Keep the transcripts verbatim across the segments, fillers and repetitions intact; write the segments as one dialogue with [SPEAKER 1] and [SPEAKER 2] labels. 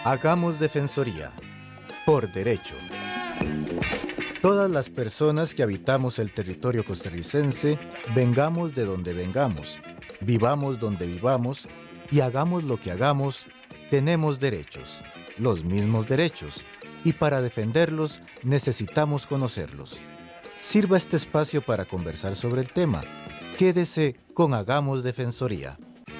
[SPEAKER 1] Hagamos Defensoría. Por derecho. Todas las personas que habitamos el territorio costarricense, vengamos de donde vengamos, vivamos donde vivamos y hagamos lo que hagamos, tenemos derechos, los mismos derechos, y para defenderlos necesitamos conocerlos. Sirva este espacio para conversar sobre el tema. Quédese con Hagamos Defensoría.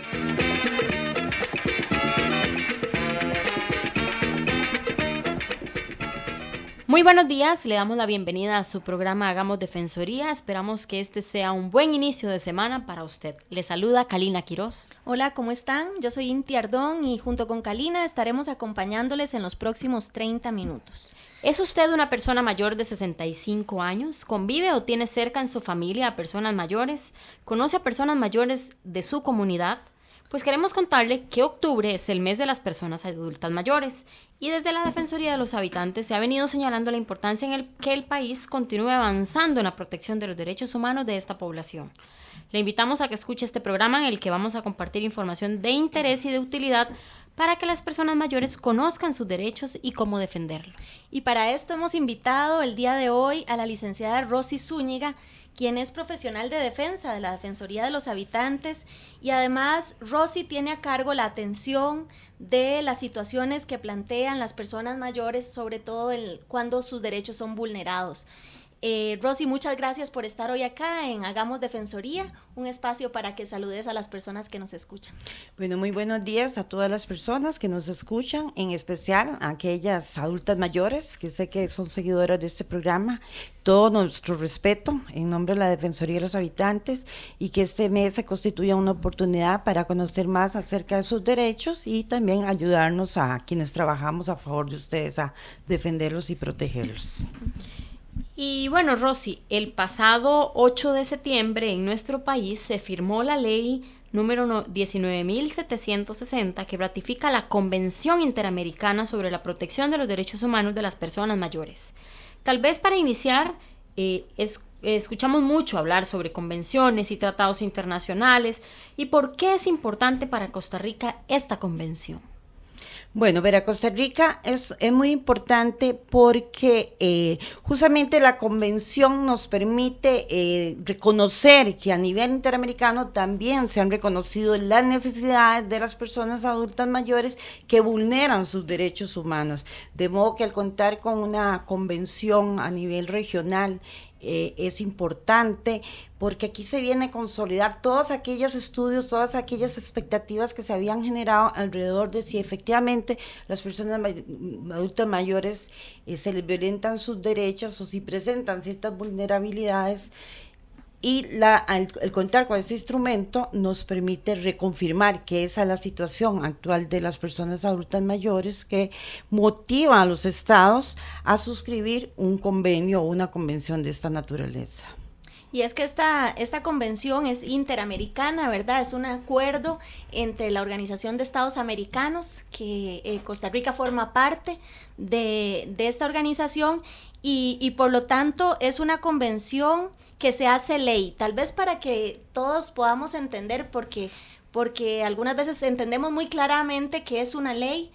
[SPEAKER 2] Muy buenos días, le damos la bienvenida a su programa Hagamos Defensoría. Esperamos que este sea un buen inicio de semana para usted. Le saluda Kalina Quiroz.
[SPEAKER 3] Hola, ¿cómo están? Yo soy Inti Ardón y junto con Kalina estaremos acompañándoles en los próximos treinta minutos.
[SPEAKER 2] ¿Es usted una persona mayor de sesenta y cinco años? ¿Convive o tiene cerca en su familia a personas mayores? ¿Conoce a personas mayores de su comunidad? Pues queremos contarle que octubre es el mes de las personas adultas mayores y desde la Defensoría de los Habitantes se ha venido señalando la importancia en el que el país continúe avanzando en la protección de los derechos humanos de esta población. Le invitamos a que escuche este programa en el que vamos a compartir información de interés y de utilidad para que las personas mayores conozcan sus derechos y cómo defenderlos.
[SPEAKER 3] Y para esto hemos invitado el día de hoy a la licenciada Rosy Zúñiga, quien es profesional de defensa de la Defensoría de los Habitantes, y además Rosy tiene a cargo la atención de las situaciones que plantean las personas mayores, sobre todo el, cuando sus derechos son vulnerados. Eh, Rosy, muchas gracias por estar hoy acá en Hagamos Defensoría, un espacio para que saludes a las personas que nos escuchan.
[SPEAKER 4] Bueno, muy buenos días a todas las personas que nos escuchan, en especial a aquellas adultas mayores que sé que son seguidoras de este programa. Todo nuestro respeto en nombre de la Defensoría de los Habitantes y que este mes se constituya una oportunidad para conocer más acerca de sus derechos y también ayudarnos a quienes trabajamos a favor de ustedes a defenderlos y protegerlos.
[SPEAKER 2] Y bueno, Rosy, el pasado ocho de septiembre en nuestro país se firmó la ley número diecinueve mil setecientos sesenta que ratifica la Convención Interamericana sobre la Protección de los Derechos Humanos de las Personas Mayores. Tal vez para iniciar, eh, es, eh, escuchamos mucho hablar sobre convenciones y tratados internacionales y por qué es importante para Costa Rica esta convención.
[SPEAKER 4] Bueno, para Costa Rica es, es muy importante porque eh, justamente la convención nos permite eh, reconocer que a nivel interamericano también se han reconocido las necesidades de las personas adultas mayores que vulneran sus derechos humanos. De modo que al contar con una convención a nivel regional, Eh, es importante porque aquí se viene a consolidar todos aquellos estudios, todas aquellas expectativas que se habían generado alrededor de si efectivamente las personas may- adultas mayores eh, se les violentan sus derechos o si presentan ciertas vulnerabilidades. Y la, al, al contar con este instrumento nos permite reconfirmar que esa es la situación actual de las personas adultas mayores que motiva a los estados a suscribir un convenio o una convención de esta naturaleza.
[SPEAKER 3] Y es que esta, esta convención es interamericana, ¿verdad? Es un acuerdo entre la Organización de Estados Americanos, que eh, Costa Rica forma parte de, de esta organización, y, y por lo tanto es una convención que se hace ley, tal vez para que todos podamos entender, porque, porque algunas veces entendemos muy claramente que es una ley,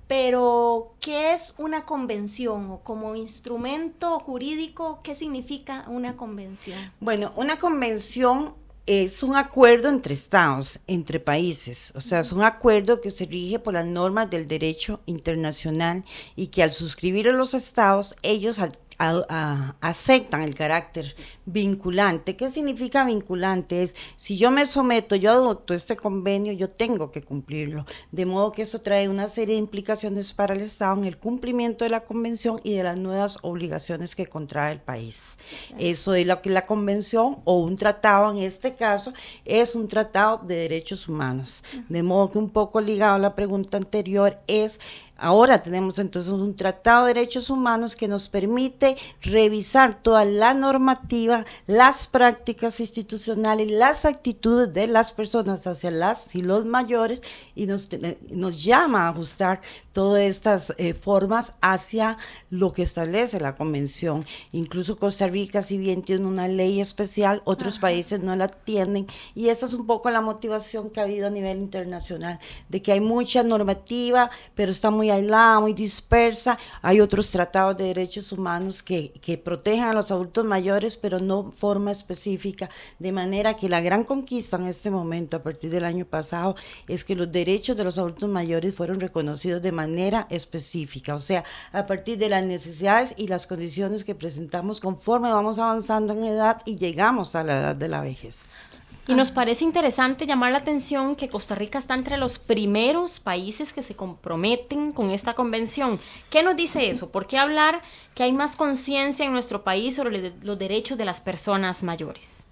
[SPEAKER 3] pero ¿qué es una convención? O como instrumento jurídico, ¿qué significa una convención?
[SPEAKER 4] Bueno, una convención es un acuerdo entre estados, entre países, o sea, es un acuerdo que se rige por las normas del derecho internacional y que al suscribir a los estados, ellos al A, a, aceptan el carácter vinculante. ¿Qué significa vinculante? Es, si yo me someto, yo adopto este convenio, yo tengo que cumplirlo, de modo que eso trae una serie de implicaciones para el Estado en el cumplimiento de la convención y de las nuevas obligaciones que contrae el país. Eso es lo que la convención o un tratado, en este caso, es un tratado de derechos humanos, de modo que un poco ligado a la pregunta anterior es Ahora tenemos entonces un tratado de derechos humanos que nos permite revisar toda la normativa, las prácticas institucionales, las actitudes de las personas hacia las y los mayores, y nos, nos llama a ajustar todas estas eh, formas hacia lo que establece la convención. Incluso Costa Rica, si bien tiene una ley especial, otros Ajá. países no la tienen, y esa es un poco la motivación que ha habido a nivel internacional, de que hay mucha normativa, pero está muy muy aislada, muy dispersa. Hay otros tratados de derechos humanos que, que protegen a los adultos mayores, pero no forma específica, de manera que la gran conquista en este momento, a partir del año pasado, es que los derechos de los adultos mayores fueron reconocidos de manera específica, o sea, a partir de las necesidades y las condiciones que presentamos conforme vamos avanzando en edad y llegamos a la edad de la vejez.
[SPEAKER 2] Y nos parece interesante llamar la atención que Costa Rica está entre los primeros países que se comprometen con esta convención. ¿Qué nos dice eso? ¿Por qué hablar que hay más conciencia en nuestro país sobre los derechos de las personas mayores?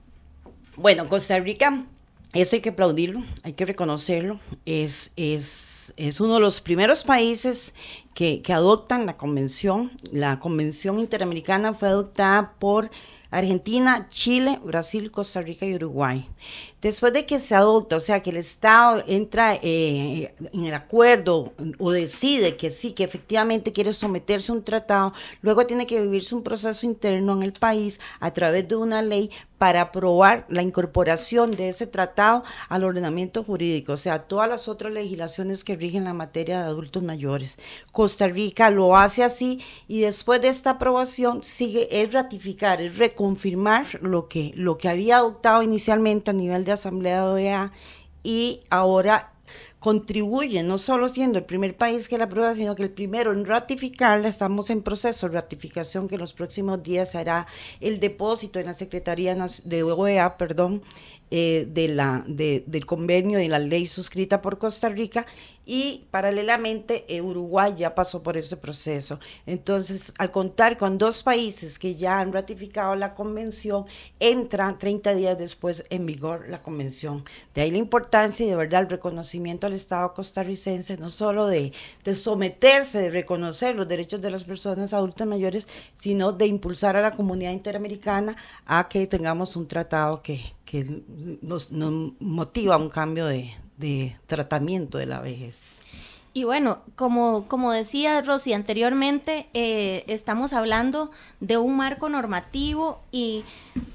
[SPEAKER 4] Bueno, Costa Rica, eso hay que aplaudirlo, hay que reconocerlo, es, es, es uno de los primeros países que, que adoptan la convención. La convención interamericana fue adoptada por Argentina, Chile, Brasil, Costa Rica y Uruguay. Después de que se adopta, o sea, que el Estado entra eh, en el acuerdo o decide que sí, que efectivamente quiere someterse a un tratado, luego tiene que vivirse un proceso interno en el país a través de una ley para aprobar la incorporación de ese tratado al ordenamiento jurídico, o sea, todas las otras legislaciones que rigen la materia de adultos mayores. Costa Rica lo hace así y después de esta aprobación sigue, es ratificar, es reconfirmar lo que, lo que había adoptado inicialmente a nivel de Asamblea de O E A y ahora contribuye, no solo siendo el primer país que la aprueba, sino que el primero en ratificarla. Estamos en proceso de ratificación que en los próximos días se hará el depósito en la Secretaría de O E A, perdón, eh, de la, de, del convenio y la ley suscrita por Costa Rica, y paralelamente eh, Uruguay ya pasó por ese proceso. Entonces, al contar con dos países que ya han ratificado la convención, entra treinta días después en vigor la convención. De ahí la importancia y de verdad el reconocimiento al Estado costarricense, no solo de, de someterse, de reconocer los derechos de las personas adultas mayores, sino de impulsar a la comunidad interamericana a que tengamos un tratado que, que nos, nos motiva a un cambio de de tratamiento de la vejez.
[SPEAKER 3] Y bueno, como, como decía Rosy anteriormente, eh, estamos hablando de un marco normativo y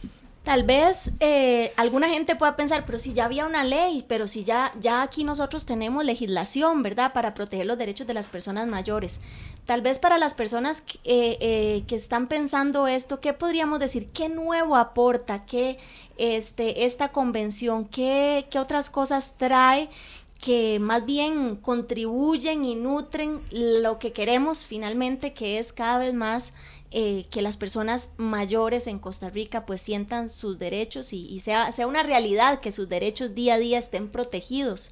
[SPEAKER 3] tal vez eh, alguna gente pueda pensar, pero si ya había una ley, pero si ya, ya aquí nosotros tenemos legislación, ¿verdad?, para proteger los derechos de las personas mayores. Tal vez para las personas que, eh, eh, que están pensando esto, ¿qué podríamos decir? ¿Qué nuevo aporta? ¿Qué este, esta convención? ¿Qué, qué otras cosas trae que más bien contribuyen y nutren lo que queremos finalmente, que es cada vez más eh, que las personas mayores en Costa Rica pues sientan sus derechos y, y sea, sea una realidad que sus derechos día a día estén protegidos?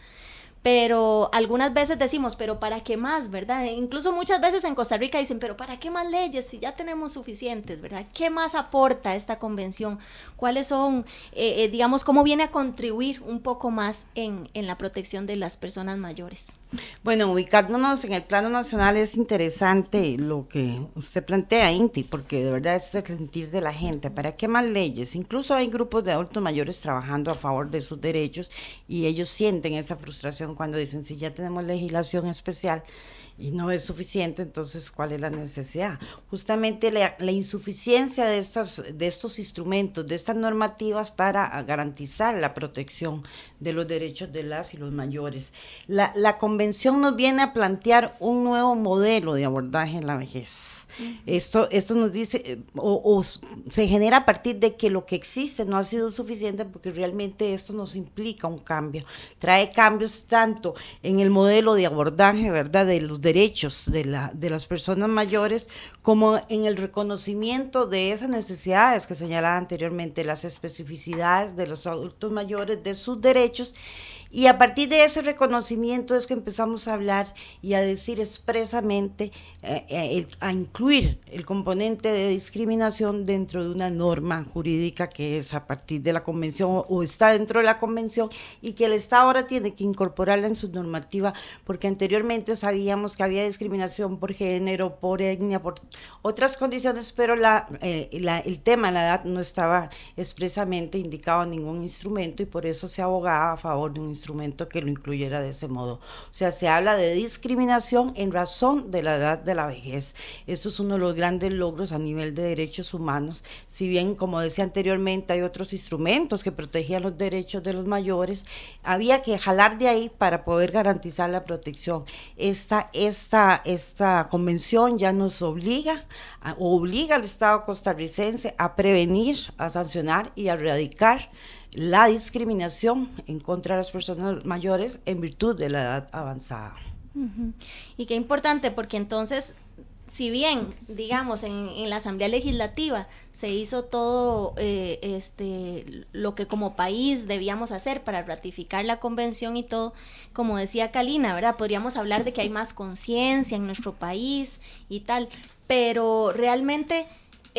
[SPEAKER 3] Pero algunas veces decimos, pero ¿para qué más, verdad? Incluso muchas veces en Costa Rica dicen, pero ¿para qué más leyes si ya tenemos suficientes, verdad? ¿Qué más aporta esta convención? ¿Cuáles son, eh, eh, digamos, cómo viene a contribuir un poco más en, en la protección de las personas mayores?
[SPEAKER 4] Bueno, ubicándonos en el plano nacional es interesante lo que usted plantea, Inti, porque de verdad es el sentir de la gente. ¿Para qué más leyes? Incluso hay grupos de adultos mayores trabajando a favor de sus derechos y ellos sienten esa frustración cuando dicen, si ya tenemos legislación especial y no es suficiente, entonces ¿cuál es la necesidad? Justamente la, la insuficiencia de estos, de estos instrumentos, de estas normativas para garantizar la protección de los derechos de las y los mayores. La, la convención nos viene a plantear un nuevo modelo de abordaje en la vejez. Esto, esto nos dice, o, o se genera a partir de que lo que existe no ha sido suficiente, porque realmente esto nos implica un cambio, trae cambios tanto en el modelo de abordaje, ¿verdad?, de los derechos de, la, de las personas mayores, como en el reconocimiento de esas necesidades que señalaba anteriormente, las especificidades de los adultos mayores, de sus derechos. Y a partir de ese reconocimiento es que empezamos a hablar y a decir expresamente, eh, el, a incluir el componente de discriminación dentro de una norma jurídica que es a partir de la convención o está dentro de la convención, y que el Estado ahora tiene que incorporarla en su normativa, porque anteriormente sabíamos que había discriminación por género, por etnia, por otras condiciones, pero la, eh, la, el tema, la edad, no estaba expresamente indicado en ningún instrumento, y por eso se abogaba a favor de un instrumento que lo incluyera de ese modo. O sea, se habla de discriminación en razón de la edad de la vejez. Eso es uno de los grandes logros a nivel de derechos humanos. Si bien, como decía anteriormente, hay otros instrumentos que protegían los derechos de los mayores, había que jalar de ahí para poder garantizar la protección. Esta, esta, esta convención ya nos obliga, a, obliga al Estado costarricense a prevenir, a sancionar y a erradicar la discriminación en contra de las personas mayores en virtud de la edad avanzada.
[SPEAKER 3] Uh-huh. Y qué importante, porque entonces, si bien, digamos, en, en la Asamblea Legislativa se hizo todo eh, este lo que como país debíamos hacer para ratificar la convención y todo, como decía Kalina, ¿verdad? Podríamos hablar de que hay más conciencia en nuestro país y tal, pero realmente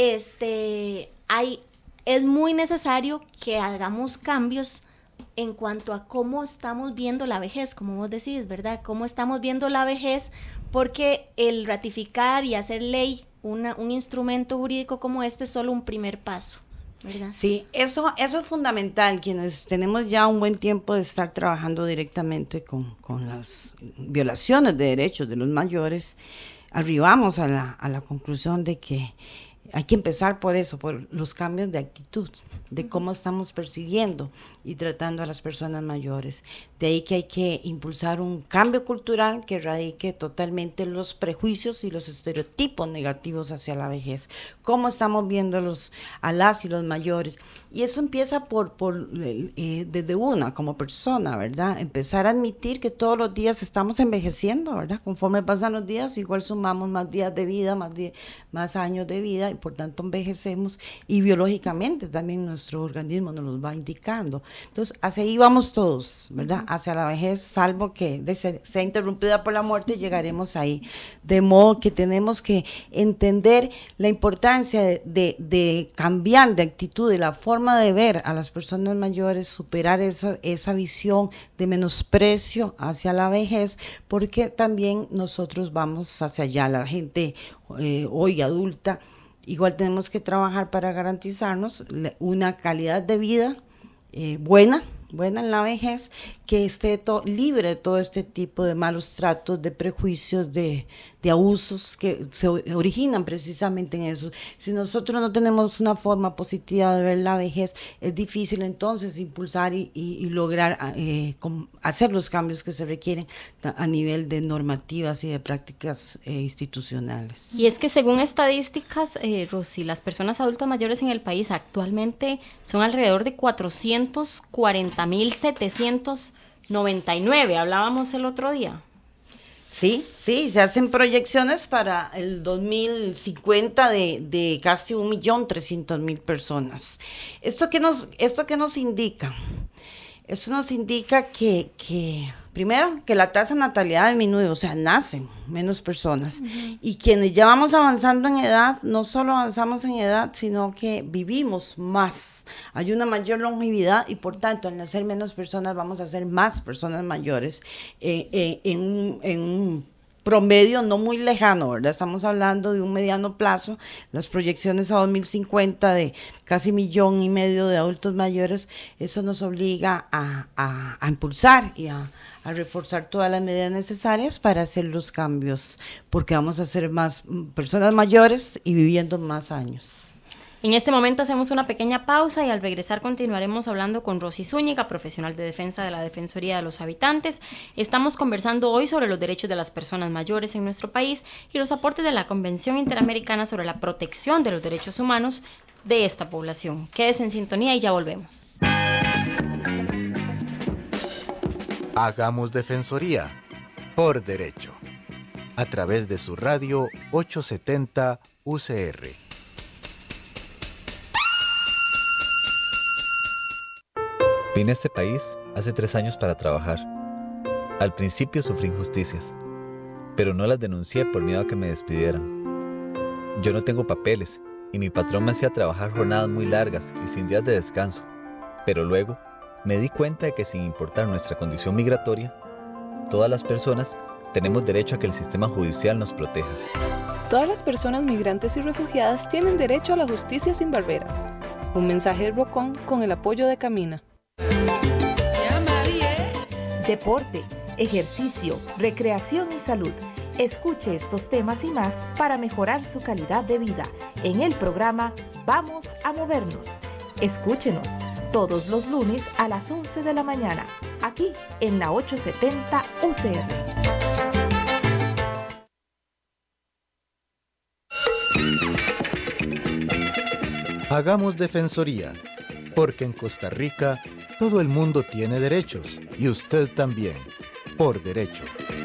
[SPEAKER 3] este hay es muy necesario que hagamos cambios en cuanto a cómo estamos viendo la vejez, como vos decís, ¿verdad? Cómo estamos viendo la vejez, porque el ratificar y hacer ley una, un instrumento jurídico como este es solo un primer paso, ¿verdad?
[SPEAKER 4] Sí, eso, eso es fundamental. Quienes tenemos ya un buen tiempo de estar trabajando directamente con, con las violaciones de derechos de los mayores, arribamos a la, a la conclusión de que hay que empezar por eso, por los cambios de actitud, de cómo estamos percibiendo y tratando a las personas mayores. De ahí que hay que impulsar un cambio cultural que erradique totalmente los prejuicios y los estereotipos negativos hacia la vejez. Cómo estamos viendo los, a las y los mayores. Y eso empieza por, por eh, desde una, como persona, ¿verdad? Empezar a admitir que todos los días estamos envejeciendo, ¿verdad? Conforme pasan los días, igual sumamos más días de vida, más, di- más años de vida, y por tanto envejecemos, y biológicamente también nuestro organismo nos los va indicando. Entonces, hacia ahí vamos todos, ¿verdad? Hacia la vejez, salvo que de ser, sea interrumpida por la muerte, llegaremos ahí. De modo que tenemos que entender la importancia de, de, de cambiar de actitud, de la forma de ver a las personas mayores, superar esa, esa visión de menosprecio hacia la vejez, porque también nosotros vamos hacia allá, la gente eh, hoy adulta. Igual tenemos que trabajar para garantizarnos una calidad de vida eh, buena, buena en la vejez, que esté to- libre de todo este tipo de malos tratos, de prejuicios, de, de abusos que se originan precisamente en eso. Si nosotros no tenemos una forma positiva de ver la vejez, es difícil entonces impulsar y, y, y lograr eh, com- hacer los cambios que se requieren a nivel de normativas y de prácticas eh, institucionales.
[SPEAKER 2] Y es que según estadísticas, eh, Rosy, las personas adultas mayores en el país actualmente son alrededor de cuatrocientos cuarenta mil setecientos noventa y nueve, hablábamos el otro día.
[SPEAKER 4] Sí, sí, se hacen proyecciones para el dos mil cincuenta de, de casi un millón trescientos mil personas. ¿Esto qué nos, esto qué nos indica? Eso nos indica que, que, primero, que la tasa de natalidad disminuye, o sea, nacen menos personas. Uh-huh. Y quienes ya vamos avanzando en edad, no solo avanzamos en edad, sino que vivimos más. Hay una mayor longevidad y, por tanto, al nacer menos personas, vamos a ser más personas mayores eh, eh, en un... En un promedio no muy lejano, ¿verdad? Estamos hablando de un mediano plazo, las proyecciones a dos mil cincuenta de casi millón y medio de adultos mayores, eso nos obliga a, a, a impulsar y a, a reforzar todas las medidas necesarias para hacer los cambios, porque vamos a ser más personas mayores y viviendo más años.
[SPEAKER 2] En este momento hacemos una pequeña pausa y al regresar continuaremos hablando con Rosy Zúñiga, profesional de defensa de la Defensoría de los Habitantes. Estamos conversando hoy sobre los derechos de las personas mayores en nuestro país y los aportes de la Convención Interamericana sobre la protección de los derechos humanos de esta población. Quédese en sintonía y ya volvemos.
[SPEAKER 1] Hagamos Defensoría por derecho, a través de su radio ochocientos setenta U C R.
[SPEAKER 5] Vine a este país hace tres años para trabajar. Al principio sufrí injusticias, pero no las denuncié por miedo a que me despidieran. Yo no tengo papeles y mi patrón me hacía trabajar jornadas muy largas y sin días de descanso. Pero luego me di cuenta de que sin importar nuestra condición migratoria, todas las personas tenemos derecho a que el sistema judicial nos proteja.
[SPEAKER 6] Todas las personas migrantes y refugiadas tienen derecho a la justicia sin barreras. Un mensaje de ROCON con el apoyo de Camina.
[SPEAKER 7] Deporte, ejercicio, recreación y salud. Escuche estos temas y más para mejorar su calidad de vida en el programa Vamos a Movernos. Escúchenos todos los lunes a las once de la mañana, aquí en la ochocientos setenta U C R.
[SPEAKER 1] Hagamos defensoría, porque en Costa Rica todo el mundo tiene derechos y usted también, por derecho.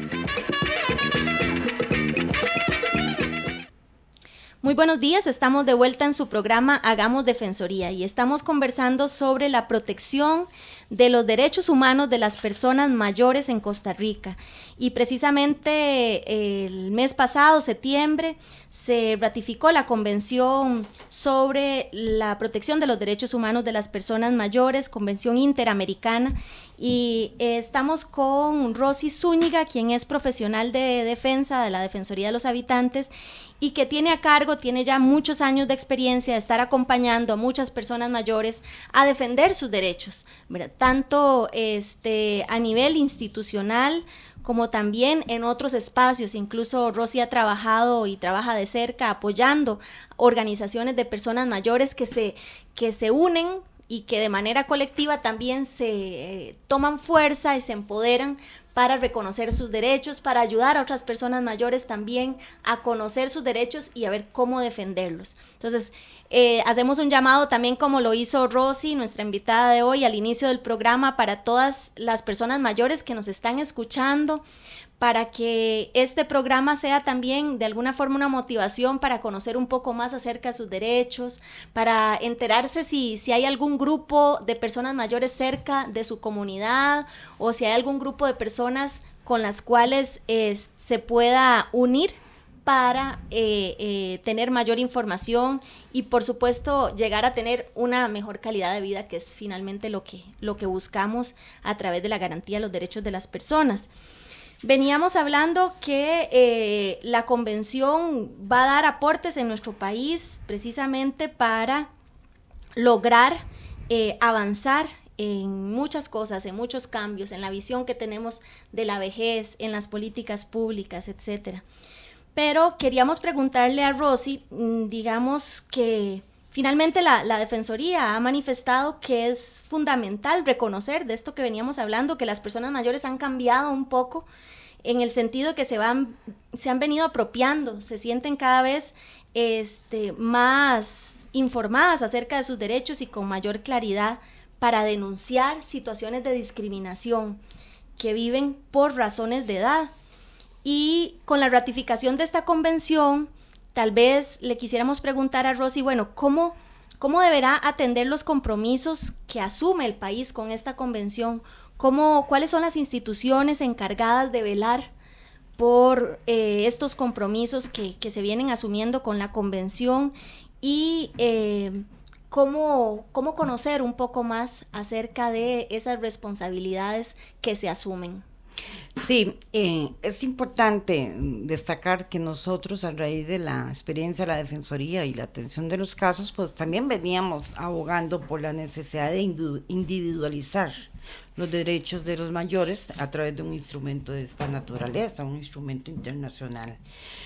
[SPEAKER 3] Muy buenos días, estamos de vuelta en su programa Hagamos Defensoría y estamos conversando sobre la protección de los derechos humanos de las personas mayores en Costa Rica. Y precisamente el mes pasado, septiembre, se ratificó la Convención sobre la protección de los derechos humanos de las personas mayores, Convención Interamericana, y eh, estamos con Rosy Zúñiga, quien es profesional de defensa de la Defensoría de los Habitantes y que tiene a cargo, tiene ya muchos años de experiencia de estar acompañando a muchas personas mayores a defender sus derechos, ¿verdad? Tanto este, a nivel institucional como también en otros espacios. Incluso Rosy ha trabajado y trabaja de cerca apoyando organizaciones de personas mayores que se, que se unen y que de manera colectiva también se eh, toman fuerza y se empoderan para reconocer sus derechos, para ayudar a otras personas mayores también a conocer sus derechos y a ver cómo defenderlos. Entonces, eh, hacemos un llamado también, como lo hizo Rosy, nuestra invitada de hoy, al inicio del programa, para todas las personas mayores que nos están escuchando, para que este programa sea también de alguna forma una motivación para conocer un poco más acerca de sus derechos, para enterarse si, si hay algún grupo de personas mayores cerca de su comunidad o si hay algún grupo de personas con las cuales eh, se pueda unir para eh, eh, tener mayor información y por supuesto llegar a tener una mejor calidad de vida, que es finalmente lo que, lo que buscamos a través de la garantía de los derechos de las personas. Veníamos hablando que eh, la convención va a dar aportes en nuestro país precisamente para lograr eh, avanzar en muchas cosas, en muchos cambios, en la visión que tenemos de la vejez, en las políticas públicas, etcétera. Pero queríamos preguntarle a Rosy, digamos que finalmente la, la Defensoría ha manifestado que es fundamental reconocer de esto que veníamos hablando, que las personas mayores han cambiado un poco en el sentido de que se van, se han venido apropiando, se sienten cada vez este, más informadas acerca de sus derechos y con mayor claridad para denunciar situaciones de discriminación que viven por razones de edad. Y con la ratificación de esta convención, tal vez le quisiéramos preguntar a Rosy, bueno, ¿cómo, cómo deberá atender los compromisos que asume el país con esta convención? ¿Cómo, ¿Cuáles son las instituciones encargadas de velar por eh, estos compromisos que, que se vienen asumiendo con la convención? Y eh, ¿cómo, cómo conocer un poco más acerca de esas responsabilidades que se asumen?
[SPEAKER 4] Sí, eh, es importante destacar que nosotros, a raíz de la experiencia de la Defensoría y la atención de los casos, pues también veníamos abogando por la necesidad de individualizar los derechos de los mayores a través de un instrumento de esta naturaleza, un instrumento internacional.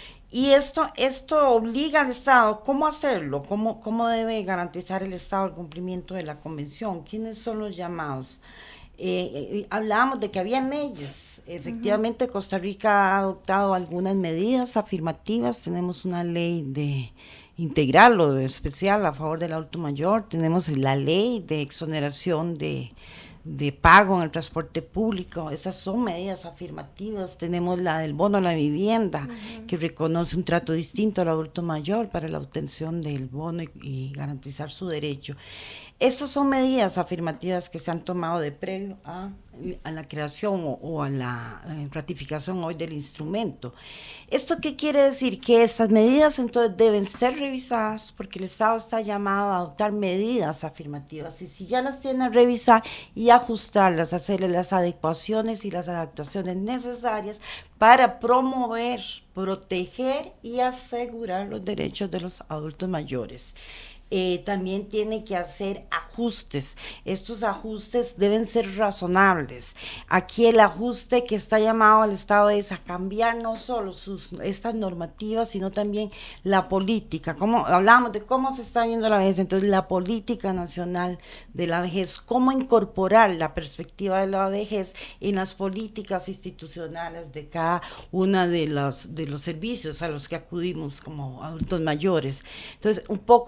[SPEAKER 4] Y esto, esto obliga al Estado, ¿cómo hacerlo? ¿Cómo, cómo debe garantizar el Estado el cumplimiento de la Convención? ¿Quiénes son los llamados? Eh, eh, hablábamos de que había leyes. Efectivamente, uh-huh. Costa Rica ha adoptado algunas medidas afirmativas. Tenemos una ley de integral o de especial a favor del adulto mayor. Tenemos la ley de exoneración de, de pago en el transporte público. Esas son medidas afirmativas. Tenemos la del bono a la vivienda, uh-huh. que reconoce un trato distinto al adulto mayor para la obtención del bono y, y garantizar su derecho. Estas son medidas afirmativas que se han tomado de previo a, a la creación o, o a la eh, ratificación hoy del instrumento. ¿Esto qué quiere decir? Que estas medidas entonces deben ser revisadas porque el Estado está llamado a adoptar medidas afirmativas y si ya las tiene a revisar y ajustarlas, hacerle las adecuaciones y las adaptaciones necesarias para promover, proteger y asegurar los derechos de los adultos mayores. Eh, también tiene que hacer ajustes. Estos ajustes deben ser razonables. Aquí el ajuste que está llamado al Estado es a cambiar no solo sus, estas normativas, sino también la política. Como hablamos de cómo se está viendo la vejez, entonces la política nacional de la vejez, cómo incorporar la perspectiva de la vejez en las políticas institucionales de cada una de los, de los servicios a los que acudimos como adultos mayores. Entonces, un poco cómo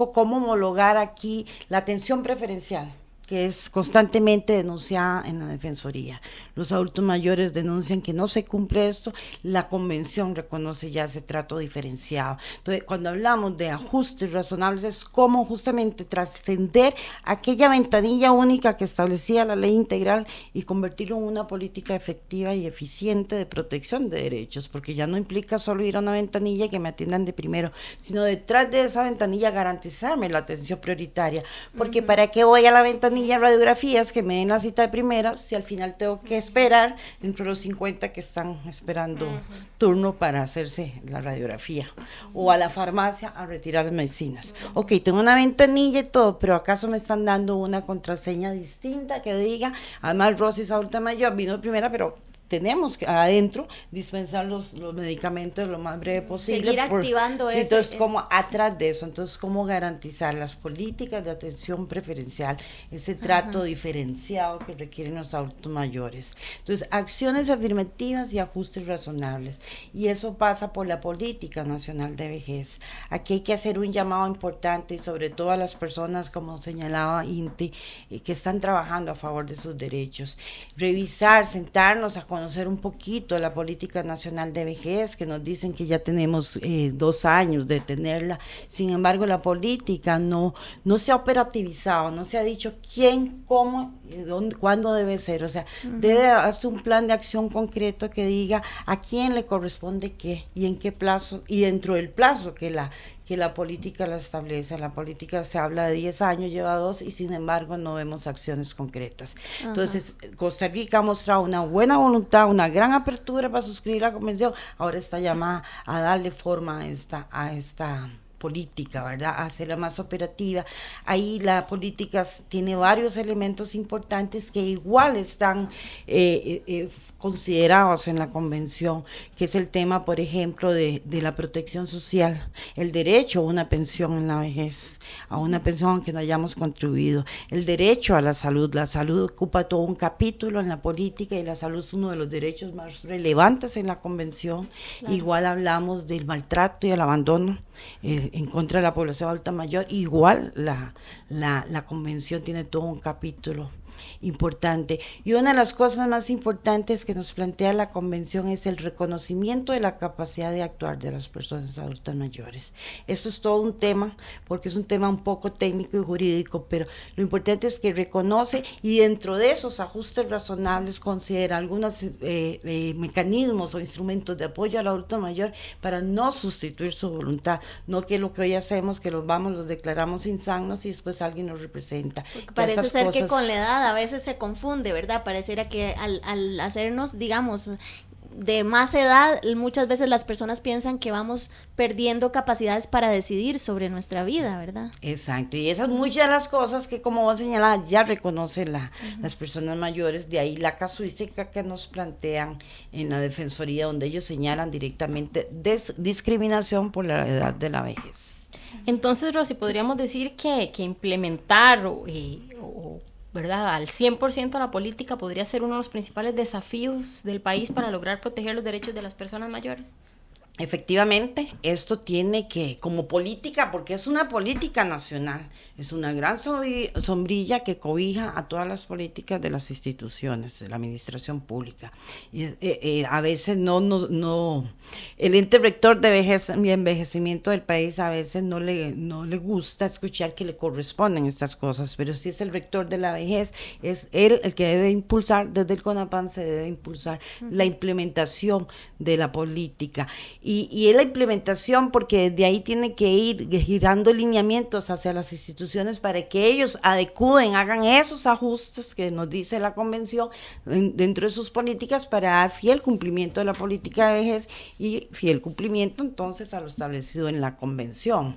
[SPEAKER 4] homologar aquí la atención preferencial, que es constantemente denunciada en la Defensoría. Los adultos mayores denuncian que no se cumple esto, la Convención reconoce ya ese trato diferenciado. Entonces, cuando hablamos de ajustes razonables, es cómo justamente trascender aquella ventanilla única que establecía la ley integral y convertirlo en una política efectiva y eficiente de protección de derechos, porque ya no implica solo ir a una ventanilla y que me atiendan de primero, sino detrás de esa ventanilla garantizarme la atención prioritaria, porque uh-huh. ¿para qué voy a la ventanilla radiografías que me den la cita de primera si al final tengo que esperar entre los cincuenta que están esperando uh-huh. turno para hacerse la radiografía, uh-huh. o a la farmacia a retirar las medicinas? Uh-huh. Ok, tengo una ventanilla y todo, pero ¿acaso me están dando una contraseña distinta que diga, además Rosy es adulta mayor, vino de primera, pero tenemos que adentro dispensar los, los medicamentos lo más breve posible.
[SPEAKER 3] Seguir por, activando
[SPEAKER 4] sí,
[SPEAKER 3] eso.
[SPEAKER 4] Entonces, como atrás de eso, entonces, ¿cómo garantizar las políticas de atención preferencial, ese trato Ajá. diferenciado que requieren los adultos mayores? Entonces, acciones afirmativas y ajustes razonables. Y eso pasa por la Política Nacional de Vejez. Aquí hay que hacer un llamado importante, y sobre todo a las personas, como señalaba Inti, eh, que están trabajando a favor de sus derechos. Revisar, sentarnos a conocer un poquito la Política Nacional de Vejez, que nos dicen que ya tenemos eh, dos años de tenerla. Sin embargo, la política no, no se ha operativizado, no se ha dicho quién, cómo, dónde, cuándo debe ser. O sea, uh-huh. debe hacer un plan de acción concreto que diga a quién le corresponde qué y en qué plazo, y dentro del plazo que la que la política la establece. La política se habla de diez años, lleva dos, y sin embargo no vemos acciones concretas. Ajá. Entonces, Costa Rica ha mostrado una buena voluntad, una gran apertura para suscribir la convención. Ahora está llamada a darle forma a esta, a esta política, ¿verdad?, a hacerla más operativa. Ahí la política tiene varios elementos importantes que igual están eh, eh, considerados en la convención, que es el tema, por ejemplo, de, de la protección social, el derecho a una pensión en la vejez, a una pensión aunque no hayamos contribuido, el derecho a la salud. La salud ocupa todo un capítulo en la política, y la salud es uno de los derechos más relevantes en la convención. Claro. Igual hablamos del maltrato y el abandono eh, en contra de la población adulta mayor. Igual la, la, la convención tiene todo un capítulo importante, y una de las cosas más importantes que nos plantea la convención es el reconocimiento de la capacidad de actuar de las personas adultas mayores. Esto es todo un tema, porque es un tema un poco técnico y jurídico, pero lo importante es que reconoce, y dentro de esos ajustes razonables considera algunos eh, eh, mecanismos o instrumentos de apoyo al adulto mayor para no sustituir su voluntad, no que lo que hoy hacemos, que los vamos, los declaramos insanos y después alguien nos representa.
[SPEAKER 3] Parece ser cosas, que con la edad a veces se confunde, ¿verdad? Pareciera que al, al hacernos, digamos, de más edad, muchas veces las personas piensan que vamos perdiendo capacidades para decidir sobre nuestra vida, ¿verdad?
[SPEAKER 4] Exacto, y esas muchas de las cosas que, como vos señalabas, ya reconoce la, uh-huh. las personas mayores. De ahí la casuística que nos plantean en la Defensoría, donde ellos señalan directamente des- discriminación por la edad de la vejez.
[SPEAKER 2] Entonces, Rosy, podríamos decir que, que implementar o, eh, o ¿verdad?, al cien por ciento la política podría ser uno de los principales desafíos del país para lograr proteger los derechos de las personas mayores.
[SPEAKER 4] Efectivamente, esto tiene que, como política, porque es una política nacional, es una gran sombrilla que cobija a todas las políticas de las instituciones, de la administración pública. Y, eh, eh, a veces no, no, no, el ente rector de vejez y envejecimiento del país a veces no le, no le gusta escuchar que le corresponden estas cosas, pero si es el rector de la vejez, es él el que debe impulsar, desde el CONAPAN se debe impulsar uh-huh. la implementación de la política. Y, y es la implementación, porque desde ahí tiene que ir girando lineamientos hacia las instituciones para que ellos adecúen, hagan esos ajustes que nos dice la convención en, dentro de sus políticas, para dar fiel cumplimiento de la política de vejez y fiel cumplimiento entonces a lo establecido en la convención.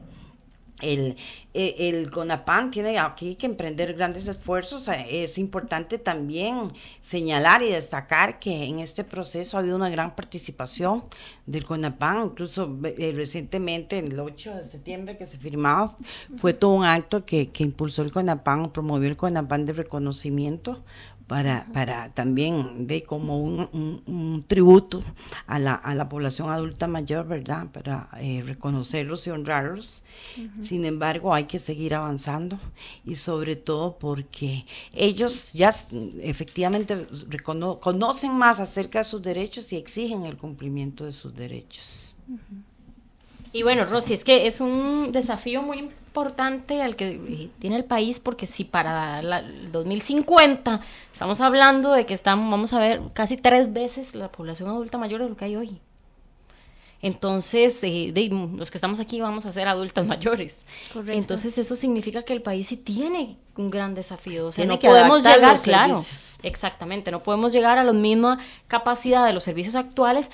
[SPEAKER 4] El, el, el CONAPAN tiene aquí que emprender grandes esfuerzos. Es importante también señalar y destacar que en este proceso ha habido una gran participación del CONAPAN, incluso eh, recientemente, el ocho de septiembre que se firmaba, fue todo un acto que, que impulsó el CONAPAN, promovió el CONAPAN de reconocimiento para, para también de como un, un, un tributo a la, a la población adulta mayor, ¿verdad? Para eh, reconocerlos y honrarlos. Uh-huh. Sin embargo, hay que seguir avanzando y sobre todo porque ellos ya efectivamente recono- conocen más acerca de sus derechos y exigen el cumplimiento de sus derechos.
[SPEAKER 2] Uh-huh. Y bueno, Rosy, es que es un desafío muy importante al que tiene el país, porque si para la, el dos mil cincuenta estamos hablando de que estamos, vamos a ver casi tres veces la población adulta mayor de lo que hay hoy. Entonces, eh, de, los que estamos aquí vamos a ser adultas mayores. Correcto. Entonces, eso significa que el país sí tiene un gran desafío. O sea, tiene no podemos llegar, claro, servicios. Exactamente, no podemos llegar a la misma capacidad de los servicios actuales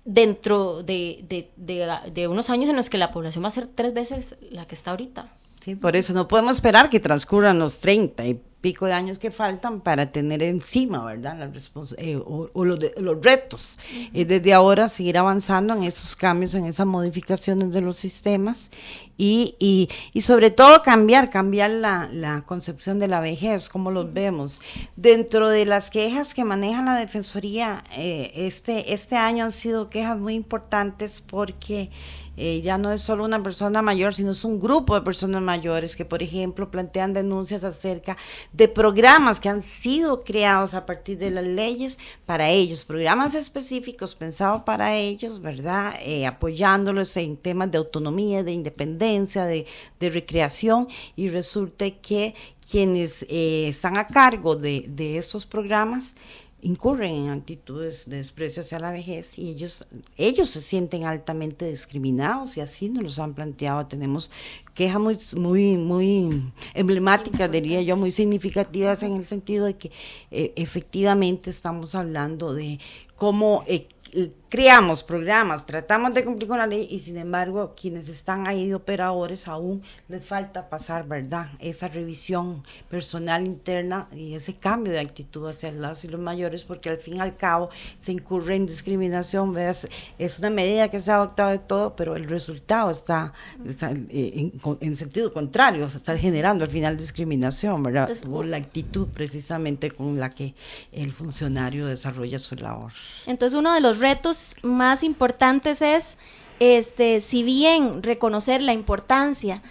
[SPEAKER 2] dentro de, de, de, de unos años en los que la población va a ser tres veces la que está ahorita.
[SPEAKER 4] Sí, por eso no podemos esperar que transcurran los treinta y pico de años que faltan para tener encima, ¿verdad?, la respons- eh, o, o los, de, los retos. Uh-huh. Eh, desde ahora seguir avanzando en esos cambios, en esas modificaciones de los sistemas y, y, y sobre todo cambiar, cambiar la, la concepción de la vejez, como los vemos. Dentro de las quejas que maneja la Defensoría, eh, este, este año han sido quejas muy importantes porque Eh, ya no es solo una persona mayor, sino es un grupo de personas mayores que, por ejemplo, plantean denuncias acerca de programas que han sido creados a partir de las leyes para ellos, programas específicos pensados para ellos, ¿verdad? Eh, apoyándolos en temas de autonomía, de independencia, de, de recreación, y resulta que quienes eh, están a cargo de, de estos programas incurren en actitudes de desprecio hacia la vejez y ellos ellos se sienten altamente discriminados y así nos los han planteado. Tenemos quejas muy muy muy emblemáticas, diría yo, muy significativas en el sentido de que eh, efectivamente estamos hablando de cómo eh, eh, creamos programas, tratamos de cumplir con la ley y sin embargo quienes están ahí de operadores aún les falta pasar, ¿verdad?, esa revisión personal interna y ese cambio de actitud hacia las y los mayores, porque al fin y al cabo se incurre en discriminación, ¿ves? Es una medida que se ha adoptado de todo, pero el resultado está, está eh, en, en sentido contrario, se está generando al final discriminación, ¿verdad?, es, por la actitud precisamente con la que el funcionario desarrolla su labor.
[SPEAKER 3] Entonces uno de los retos más importantes es, este, si bien reconocer la importancia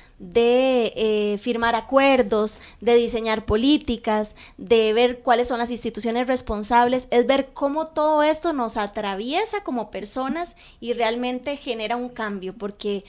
[SPEAKER 3] de eh, firmar acuerdos, de diseñar políticas, de ver cuáles son las instituciones responsables, es ver cómo todo esto nos atraviesa como personas y realmente genera un cambio, porque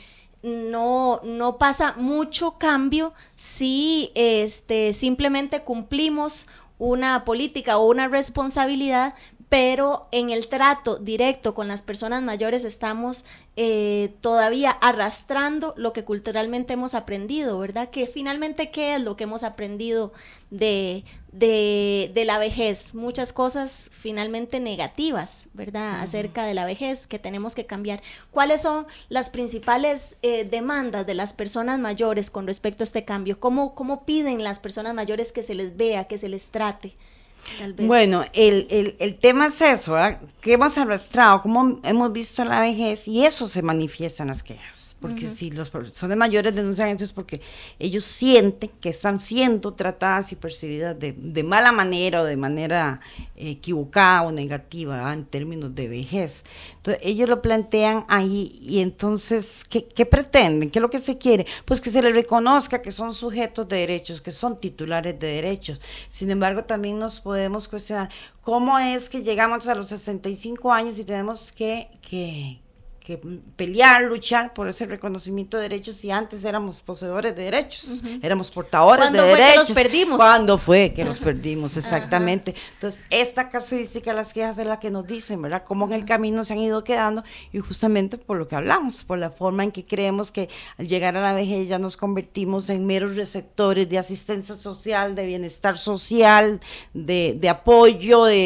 [SPEAKER 3] no, no pasa mucho cambio si este, simplemente cumplimos una política o una responsabilidad, pero en el trato directo con las personas mayores estamos eh, todavía arrastrando lo que culturalmente hemos aprendido, ¿verdad? Que finalmente, ¿qué es lo que hemos aprendido de, de, de la vejez? Muchas cosas finalmente negativas, ¿verdad?, uh-huh, acerca de la vejez que tenemos que cambiar. ¿Cuáles son las principales eh, demandas de las personas mayores con respecto a este cambio? ¿Cómo, cómo piden las personas mayores que se les vea, que se les trate? Tal vez.
[SPEAKER 4] Bueno, el, el, el tema es eso, ¿verdad?, que hemos arrastrado, cómo hemos visto la vejez, y eso se manifiesta en las quejas, porque uh-huh, si las personas mayores denuncian eso es porque ellos sienten que están siendo tratadas y percibidas de, de mala manera o de manera eh, equivocada o negativa, ¿verdad?, en términos de vejez. Entonces ellos lo plantean ahí y entonces, ¿qué, qué pretenden? ¿Qué es lo que se quiere? Pues que se les reconozca que son sujetos de derechos, que son titulares de derechos. Sin embargo, también nos podemos cuestionar cómo es que llegamos a los sesenta y cinco años y tenemos que, que, que pelear, luchar por ese reconocimiento de derechos si antes éramos poseedores de derechos, uh-huh, éramos portadores de derechos. ¿Cuándo fue que los perdimos? ¿Cuándo fue que los perdimos? Exactamente. Uh-huh. Entonces, esta casuística de las quejas es la que nos dicen, ¿verdad?, cómo en el camino se han ido quedando y justamente por lo que hablamos, por la forma en que creemos que al llegar a la vejez ya nos convertimos en meros receptores de asistencia social, de bienestar social, de, de apoyo, de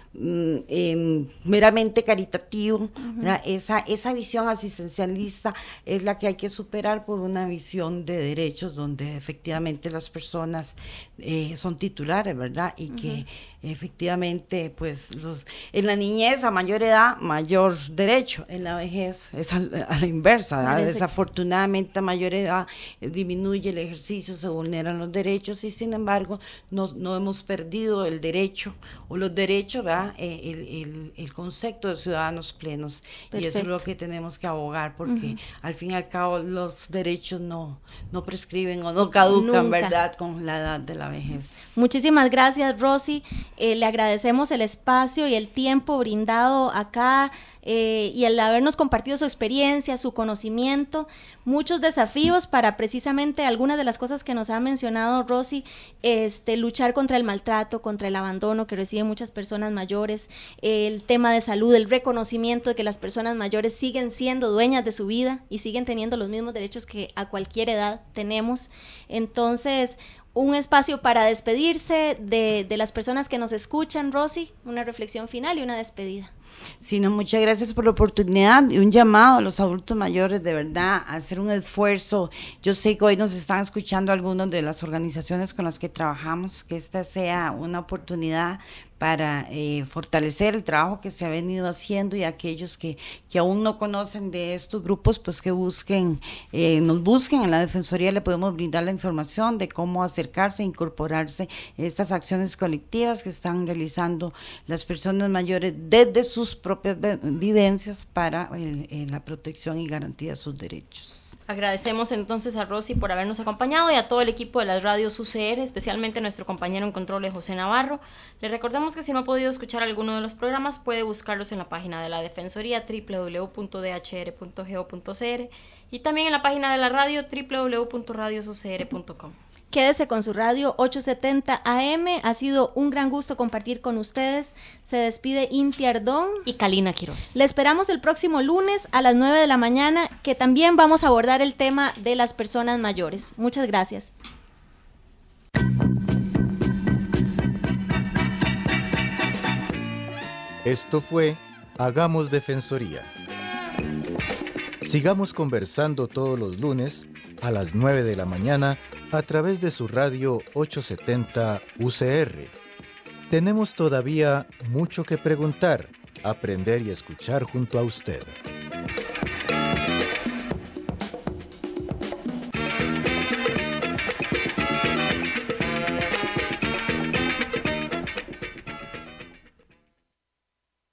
[SPEAKER 4] mm, eh, meramente caritativo, uh-huh. esa, esa visión asistencialista es la que hay que superar por una visión de derechos donde efectivamente las personas eh, son titulares, ¿verdad? Y uh-huh. que efectivamente, pues, los en la niñez a mayor edad, mayor derecho, en la vejez es a, a la inversa, ¿verdad? Desafortunadamente a mayor edad eh, disminuye el ejercicio, se vulneran los derechos y sin embargo no, no hemos perdido el derecho o los derechos, ¿verdad? Eh, el, el, el concepto de ciudadanos plenos. Perfecto. Y eso es lo que tenemos que abogar porque uh-huh. al fin y al cabo los derechos no, no prescriben o no caducan, Nunca. ¿verdad? Con la edad de la vejez.
[SPEAKER 3] Muchísimas gracias, Rosy. Eh, le agradecemos el espacio y el tiempo brindado acá eh, y el habernos compartido su experiencia, su conocimiento, muchos desafíos para precisamente algunas de las cosas que nos ha mencionado Rosy, este, luchar contra el maltrato, contra el abandono que reciben muchas personas mayores, el tema de salud, el reconocimiento de que las personas mayores siguen siendo dueñas de su vida y siguen teniendo los mismos derechos que a cualquier edad tenemos. Entonces, un espacio para despedirse de, de las personas que nos escuchan, Rosy, una reflexión final y una despedida.
[SPEAKER 4] Sí, no, muchas gracias por la oportunidad y un llamado a los adultos mayores, de verdad, a hacer un esfuerzo. Yo sé que hoy nos están escuchando algunas de las organizaciones con las que trabajamos, que esta sea una oportunidad para eh, fortalecer el trabajo que se ha venido haciendo y aquellos que, que aún no conocen de estos grupos, pues que busquen, eh, nos busquen en la Defensoría, le podemos brindar la información de cómo acercarse e incorporarse en estas acciones colectivas que están realizando las personas mayores desde sus propias vivencias para eh, eh, la protección y garantía de sus derechos.
[SPEAKER 2] Agradecemos entonces a Rosy por habernos acompañado y a todo el equipo de las radios U C R, especialmente a nuestro compañero en control José Navarro. Le recordamos que si no ha podido escuchar alguno de los programas, puede buscarlos en la página de la Defensoría doble u doble u doble u punto d h r punto g o punto c r y también en la página de la radio doble u doble u doble u punto radios u c r punto com.
[SPEAKER 3] Quédese con su radio ochocientos setenta A M. Ha sido un gran gusto compartir con ustedes. Se despide Inti Ardón
[SPEAKER 2] y Kalina Quiroz.
[SPEAKER 3] Le esperamos el próximo lunes a las nueve de la mañana, que también vamos a abordar el tema de las personas mayores. Muchas gracias.
[SPEAKER 1] Esto fue Hagamos Defensoría. Sigamos conversando todos los lunes a las nueve de la mañana a través de su radio ochocientos setenta U C R. Tenemos todavía mucho que preguntar, aprender y escuchar junto a usted.